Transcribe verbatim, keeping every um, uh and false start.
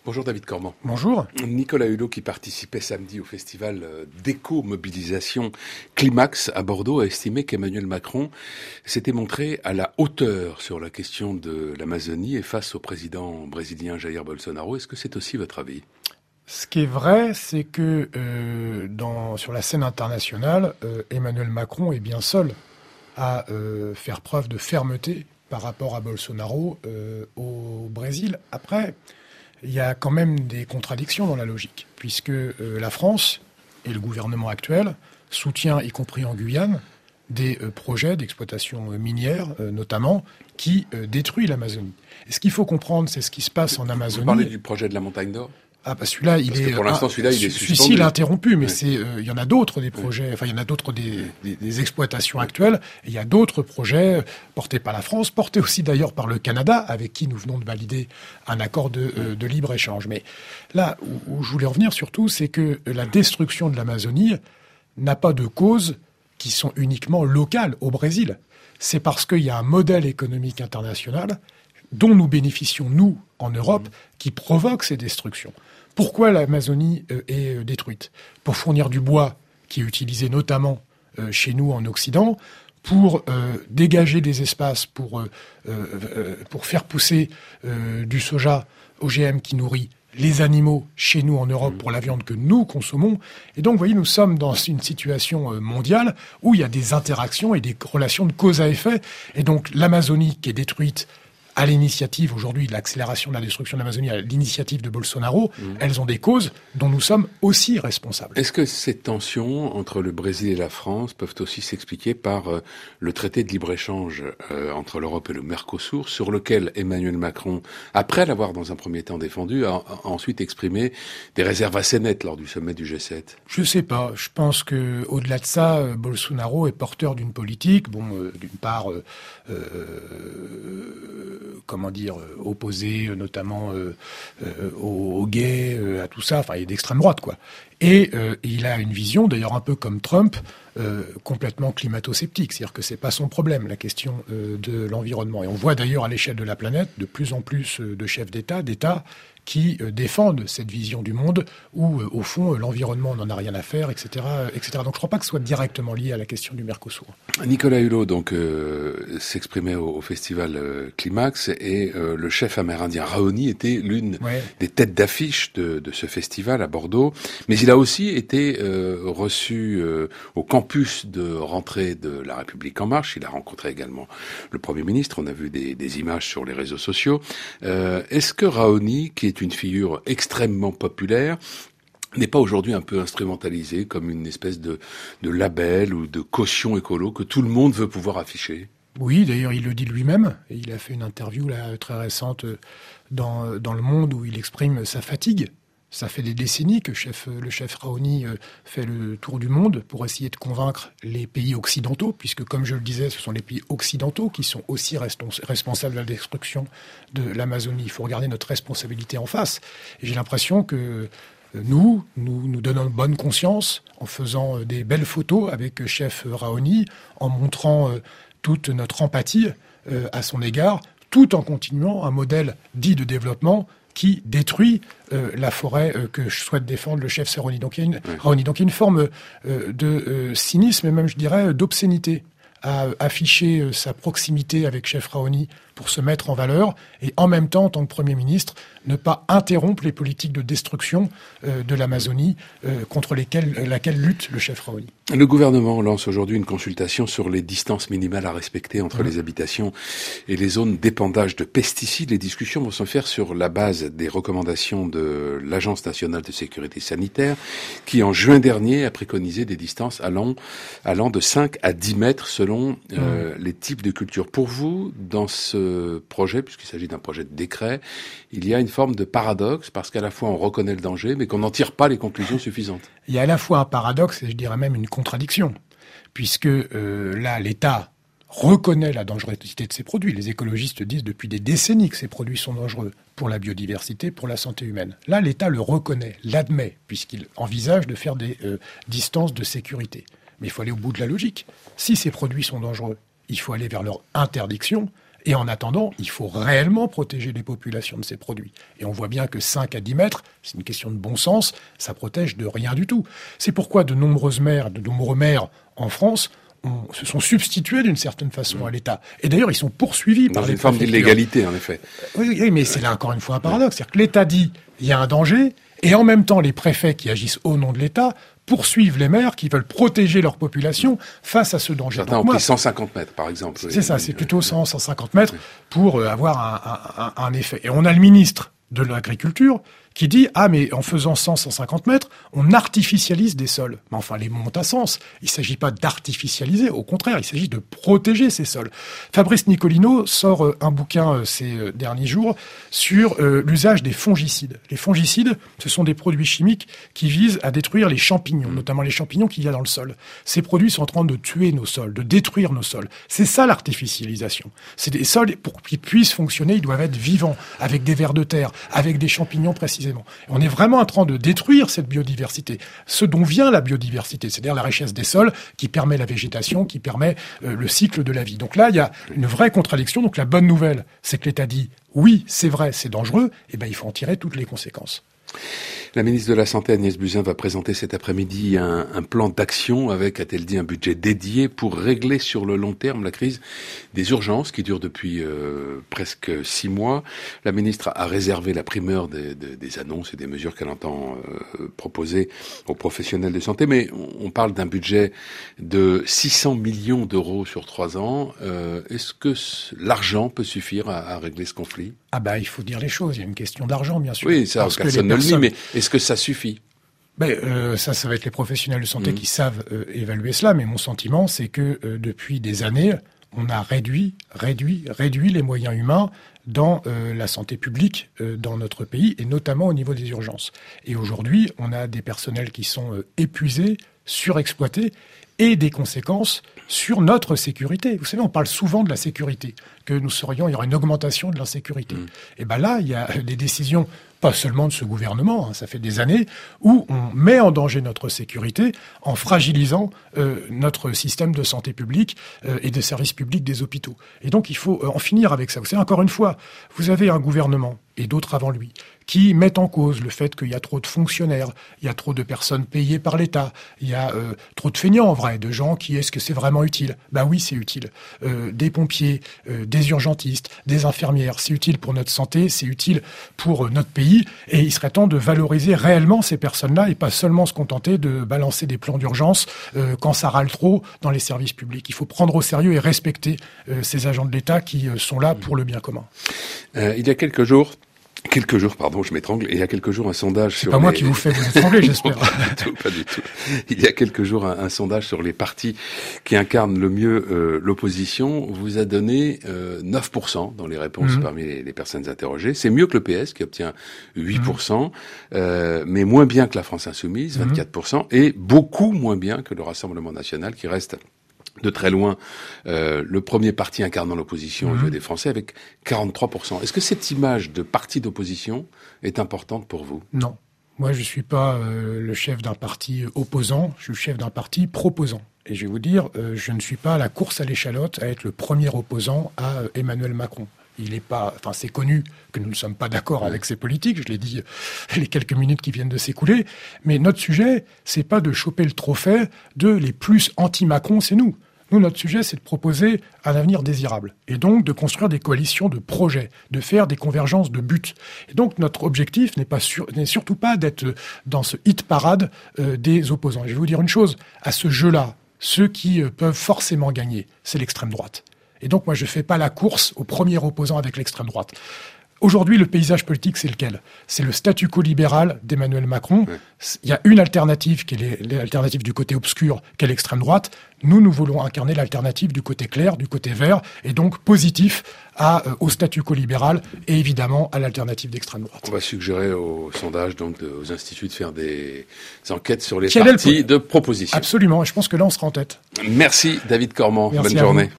Bonjour David Cormand. Bonjour. Nicolas Hulot, qui participait samedi au festival d'éco-mobilisation Climax à Bordeaux, a estimé qu'Emmanuel Macron s'était montré à la hauteur sur la question de l'Amazonie et face au président brésilien Jair Bolsonaro. Est-ce que c'est aussi votre avis ? Ce qui est vrai, c'est que euh, dans, sur la scène internationale, euh, Emmanuel Macron est bien seul à euh, faire preuve de fermeté par rapport à Bolsonaro euh, au Brésil. Après, il y a quand même des contradictions dans la logique, puisque euh, la France et le gouvernement actuel soutient, y compris en Guyane, des euh, projets d'exploitation euh, minière, euh, notamment, qui euh, détruisent l'Amazonie. Et ce qu'il faut comprendre, c'est ce qui se passe en Amazonie. Vous parlez du projet de la montagne d'or ? Ah bah celui-là, il Parce est que pour l'instant, celui-là, il est suspendu. Celui-ci, il est interrompu, mais ouais. c'est, euh, il y en a d'autres des projets. Ouais. Enfin, il y en a d'autres des, des, des exploitations actuelles. Et il y a d'autres projets portés par la France, portés aussi d'ailleurs par le Canada, avec qui nous venons de valider un accord de, euh, de libre échange. Mais là, où, où je voulais en venir surtout, c'est que la destruction de l'Amazonie n'a pas de causes qui sont uniquement locales au Brésil. C'est parce qu'il y a un modèle économique international dont nous bénéficions nous en Europe, qui provoque ces destructions. Pourquoi l'Amazonie euh, est euh, détruite ? Pour fournir du bois qui est utilisé notamment euh, chez nous en Occident, pour euh, dégager des espaces pour, euh, euh, pour faire pousser euh, du soja O G M qui nourrit les animaux chez nous en Europe pour la viande que nous consommons. Et donc, vous voyez, nous sommes dans une situation euh, mondiale où il y a des interactions et des relations de cause à effet. Et donc, l'Amazonie qui est détruite à l'initiative aujourd'hui de l'accélération de la destruction de l'Amazonie, à l'initiative de Bolsonaro, mmh. elles ont des causes dont nous sommes aussi responsables. Est-ce que ces tensions entre le Brésil et la France peuvent aussi s'expliquer par euh, le traité de libre-échange euh, entre l'Europe et le Mercosur, sur lequel Emmanuel Macron, après l'avoir dans un premier temps défendu, a, a ensuite exprimé des réserves assez nettes lors du sommet du G sept ? Je sais pas. Je pense que au-delà de ça, euh, Bolsonaro est porteur d'une politique, bon, euh, d'une part, euh, euh, comment dire, euh, opposé euh, notamment euh, euh, aux, aux gays, euh, à tout ça, enfin il est d'extrême droite quoi. Et euh, il a une vision, d'ailleurs un peu comme Trump, euh, complètement climato-sceptique, c'est-à-dire que c'est pas son problème la question euh, de l'environnement. Et on voit d'ailleurs à l'échelle de la planète de plus en plus euh, de chefs d'État, d'États qui euh, défendent cette vision du monde où, euh, au fond, euh, l'environnement n'en a rien à faire, et cetera, euh, et cetera. Donc je ne crois pas que ce soit directement lié à la question du Mercosur. Nicolas Hulot donc euh, s'exprimait au, au festival euh, Climax et euh, le chef amérindien Raoni était l'une ouais. des têtes d'affiche de, de ce festival à Bordeaux. Mais il a aussi été euh, reçu euh, au campus de rentrée de La République En Marche. Il a rencontré également le Premier ministre. On a vu des, des images sur les réseaux sociaux. Euh, est-ce que Raoni, qui est une figure extrêmement populaire, n'est pas aujourd'hui un peu instrumentalisé comme une espèce de, de label ou de caution écolo que tout le monde veut pouvoir afficher ? Oui, d'ailleurs, il le dit lui-même. Et il a fait une interview là, très récente dans, dans Le Monde où il exprime sa fatigue. Ça fait des décennies que chef, le chef Raoni fait le tour du monde pour essayer de convaincre les pays occidentaux, puisque, comme je le disais, ce sont les pays occidentaux qui sont aussi respons- responsables de la destruction de l'Amazonie. Il faut regarder notre responsabilité en face. Et j'ai l'impression que nous, nous nous donnons bonne conscience en faisant des belles photos avec chef Raoni, en montrant toute notre empathie à son égard, tout en continuant un modèle dit de développement qui détruit euh, la forêt euh, que je souhaite défendre le chef Raoni. Donc il y a une, oui. Raoni. Donc il y a une forme euh, de euh, cynisme et même, je dirais, d'obscénité à afficher euh, sa proximité avec chef Raoni pour se mettre en valeur et en même temps, en tant que Premier ministre, ne pas interrompre les politiques de destruction euh, de l'Amazonie euh, contre lesquelles, euh, laquelle lutte le chef Raoni. Le gouvernement lance aujourd'hui une consultation sur les distances minimales à respecter entre mmh. les habitations et les zones d'épandage de pesticides. Les discussions vont se faire sur la base des recommandations de l'Agence nationale de sécurité sanitaire qui, en juin dernier, a préconisé des distances allant, allant de cinq à dix mètres selon euh, mmh. les types de cultures. Pour vous, dans ce projet, puisqu'il s'agit d'un projet de décret, il y a une forme de paradoxe parce qu'à la fois on reconnaît le danger mais qu'on n'en tire pas les conclusions suffisantes. Il y a à la fois un paradoxe et je dirais même une contradiction, puisque euh, là l'État reconnaît la dangerosité de ces produits. Les écologistes disent depuis des décennies que ces produits sont dangereux pour la biodiversité, pour la santé humaine. Là l'État le reconnaît, l'admet, puisqu'il envisage de faire des euh, distances de sécurité. Mais il faut aller au bout de la logique. Si ces produits sont dangereux, il faut aller vers leur interdiction Et en attendant, il faut réellement protéger les populations de ces produits. Et on voit bien que cinq à dix mètres, c'est une question de bon sens, ça protège de rien du tout. C'est pourquoi de nombreuses maires, de nombreux maires en France on, se sont substitués d'une certaine façon à l'État. Et d'ailleurs, ils sont poursuivis Dans par les une forme d'illégalité, en effet. Oui, oui, mais c'est là encore une fois un paradoxe. C'est-à-dire que l'État dit il y a un danger, et en même temps, les préfets qui agissent au nom de l'État poursuivent les maires qui veulent protéger leur population face à ce danger. Certains ont pris cent cinquante mètres, par exemple. C'est ça, c'est plutôt cent, cent cinquante mètres pour avoir un, un, un effet. Et on a le ministre de l'Agriculture qui dit « Ah, mais en faisant cent, cent cinquante mètres, on artificialise des sols. » Mais enfin, les mots ont un sens. Il ne s'agit pas d'artificialiser, au contraire, il s'agit de protéger ces sols. Fabrice Nicolino sort un bouquin ces derniers jours sur euh, l'usage des fongicides. Les fongicides, ce sont des produits chimiques qui visent à détruire les champignons, notamment les champignons qu'il y a dans le sol. Ces produits sont en train de tuer nos sols, de détruire nos sols. C'est ça l'artificialisation. C'est des sols, pour qu'ils puissent fonctionner, ils doivent être vivants, avec des vers de terre, avec des champignons précisément. On est vraiment en train de détruire cette biodiversité, ce dont vient la biodiversité, c'est-à-dire la richesse des sols qui permet la végétation, qui permet euh, le cycle de la vie. Donc là, il y a une vraie contradiction. Donc la bonne nouvelle, c'est que l'État dit oui, c'est vrai, c'est dangereux, et ben il faut en tirer toutes les conséquences. La ministre de la Santé, Agnès Buzyn, va présenter cet après-midi un, un plan d'action avec, a-t-elle dit, un budget dédié pour régler sur le long terme la crise des urgences qui dure depuis euh, presque six mois. La ministre a réservé la primeur des, des, des annonces et des mesures qu'elle entend euh, proposer aux professionnels de santé, mais on, on parle d'un budget de six cents millions d'euros sur trois ans. Euh, est-ce que l'argent peut suffire à, à régler ce conflit ? Ah bah il faut dire les choses, il y a une question d'argent bien sûr. Oui, ça parce personne ne le nie, mais est-ce que ça suffit ? Ben, euh, ça, ça va être les professionnels de santé mmh. qui savent euh, évaluer cela, mais mon sentiment, c'est que euh, depuis des années, on a réduit, réduit, réduit les moyens humains dans euh, la santé publique euh, dans notre pays, et notamment au niveau des urgences. Et aujourd'hui, on a des personnels qui sont euh, épuisés, surexploités, et des conséquences sur notre sécurité. Vous savez, on parle souvent de la sécurité, que nous serions, il y aura une augmentation de l'insécurité. Mmh. Et ben là, il y a des décisions, pas seulement de ce gouvernement, hein, ça fait des années, où on met en danger notre sécurité en fragilisant euh, notre système de santé publique euh, et de services publics des hôpitaux. Et donc, il faut en finir avec ça. Vous savez, encore une fois, vous avez un gouvernement, et d'autres avant lui, qui mettent en cause le fait qu'il y a trop de fonctionnaires, il y a trop de personnes payées par l'État, il y a euh, trop de feignants en vrai, de gens qui, est-ce que c'est vraiment utile ? Ben oui, c'est utile. Euh, des pompiers, euh, des urgentistes, des infirmières, c'est utile pour notre santé, c'est utile pour euh, notre pays, et il serait temps de valoriser réellement ces personnes-là et pas seulement se contenter de balancer des plans d'urgence euh, quand ça râle trop dans les services publics. Il faut prendre au sérieux et respecter euh, ces agents de l'État qui euh, sont là pour le bien commun. Euh, il y a quelques jours, Quelques jours, pardon, je m'étrangle. Il y a quelques jours, un sondage C'est sur. C'est pas moi les... qui vous fais vous étrangler, j'espère. Non, pas du tout, pas du tout. Il y a quelques jours, un, un sondage sur les partis qui incarnent le mieux euh, l'opposition vous a donné euh, neuf pour cent dans les réponses mmh. parmi les, les personnes interrogées. C'est mieux que le P S qui obtient huit pour cent, mmh. euh, mais moins bien que la France Insoumise, vingt-quatre pour cent, mmh. et beaucoup moins bien que le Rassemblement National qui reste de très loin euh, le premier parti incarnant l'opposition mmh. aux yeux des Français avec quarante-trois pour cent. Est-ce que cette image de parti d'opposition est importante pour vous ? Non. Moi, je ne suis pas euh, le chef d'un parti opposant, je suis le chef d'un parti proposant. Et je vais vous dire, euh, je ne suis pas à la course à l'échalote à être le premier opposant à euh, Emmanuel Macron. Il est pas, enfin, c'est connu que nous ne sommes pas d'accord avec ses politiques. Je l'ai dit les quelques minutes qui viennent de s'écouler. Mais notre sujet, c'est pas de choper le trophée de les plus anti-Macron, c'est nous. Nous, notre sujet, c'est de proposer un avenir désirable. Et donc, de construire des coalitions de projets, de faire des convergences de buts. Et donc, notre objectif n'est pas sur, n'est surtout pas d'être dans ce hit parade euh, des opposants. Et je vais vous dire une chose. À ce jeu-là, ceux qui euh, peuvent forcément gagner, c'est l'extrême droite. Et donc, moi, je fais pas la course au premier opposant avec l'extrême droite. Aujourd'hui, le paysage politique, c'est lequel ? C'est le statu quo libéral d'Emmanuel Macron. Oui. Il y a une alternative qui est l'alternative du côté obscur, qui est l'extrême droite. Nous, nous voulons incarner l'alternative du côté clair, du côté vert, et donc positif à, euh, au statu quo libéral et évidemment à l'alternative d'extrême droite. On va suggérer aux sondages, donc de, aux instituts, de faire des enquêtes sur les Quel partis le... de proposition. Absolument, et je pense que là, on sera en tête. Merci David Cormand. Merci. Bonne journée.